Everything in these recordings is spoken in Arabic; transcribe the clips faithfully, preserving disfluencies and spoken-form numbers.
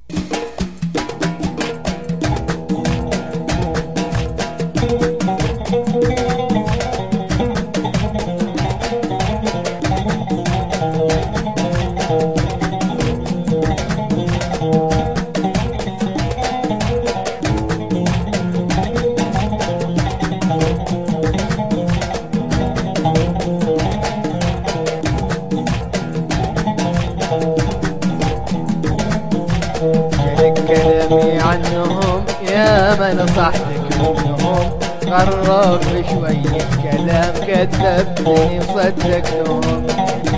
كلامي عنهم يا ما نصحتك منهم، غرك بشوية كلام كذبتني وصدقتهم.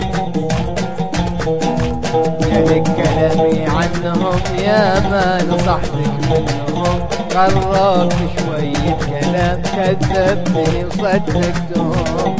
كلك كلامي عنهم يا ما نصحتك منهم، غرك بشوية كلام كذبتني وصدقتهم.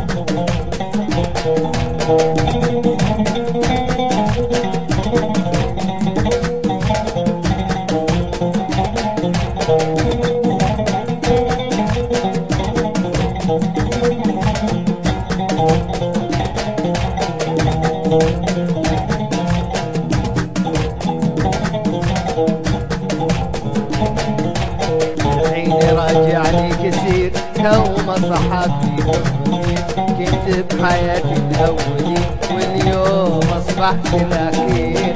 راجعني كثير كوم صحابي بالضمير، كنت بحياتي الأولي واليوم أصبحت الأخير.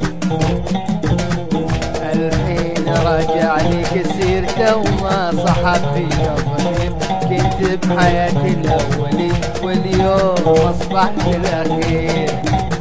الحين راجعني كثير كوم صحابي بالضمير، كنت بحياتي الأولي واليوم أصبحت الأخير.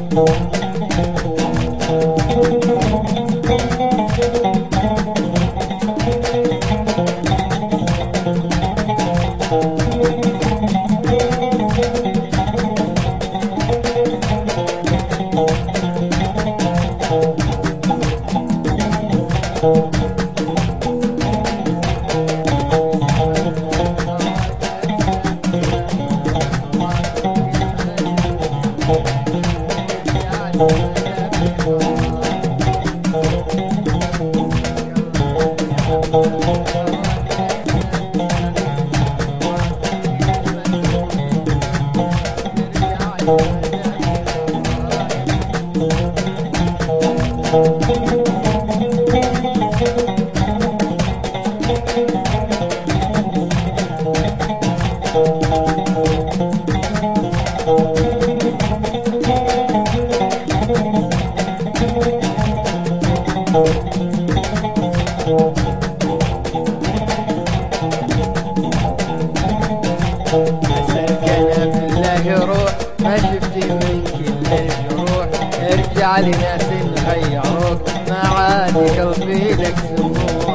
ما شفتي من كل الجروح، ارجع لناس نغيروك، ما عاد قلبي لك سموح.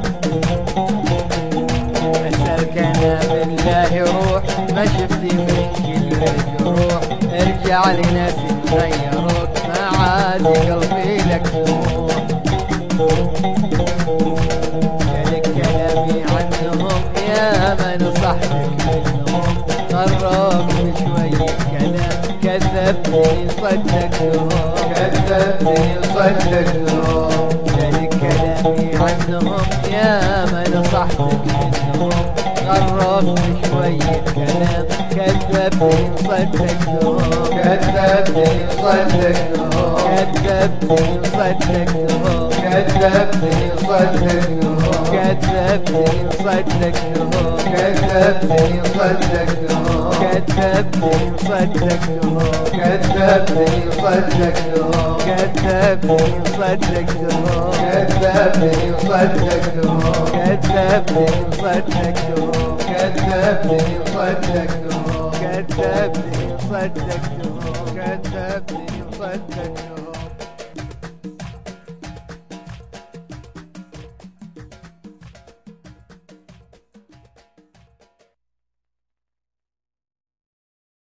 اسألك انا بالله روح، ما شفتي من كل الجروح، ارجع لناس نغيروك، ما عاد قلبي لك سموح. قالك كلامي عنهم يا ما نصحتك منهم، غرك بشوية كلام كذبتني صدقتهم. كذبتني صدقتهم. قالك كلامي عنهم يا ما نصحتك منهم، غرك بشوية كلام كذبتني صدقتهم. كذبتني صدقتهم. كذبتني صدقتهم. كذبتني صدقتهم. كذبتني صدقتهم. كذبتني صدقتهم. كذبتني صدقتهم. كذبتني صدقتهم. كذبتني صدقتهم. كذبتني صدقتهم. كذبتني صدقتهم. كذبتني صدقتهم. كذبتني صدقتهم. كذبتني صدقتهم.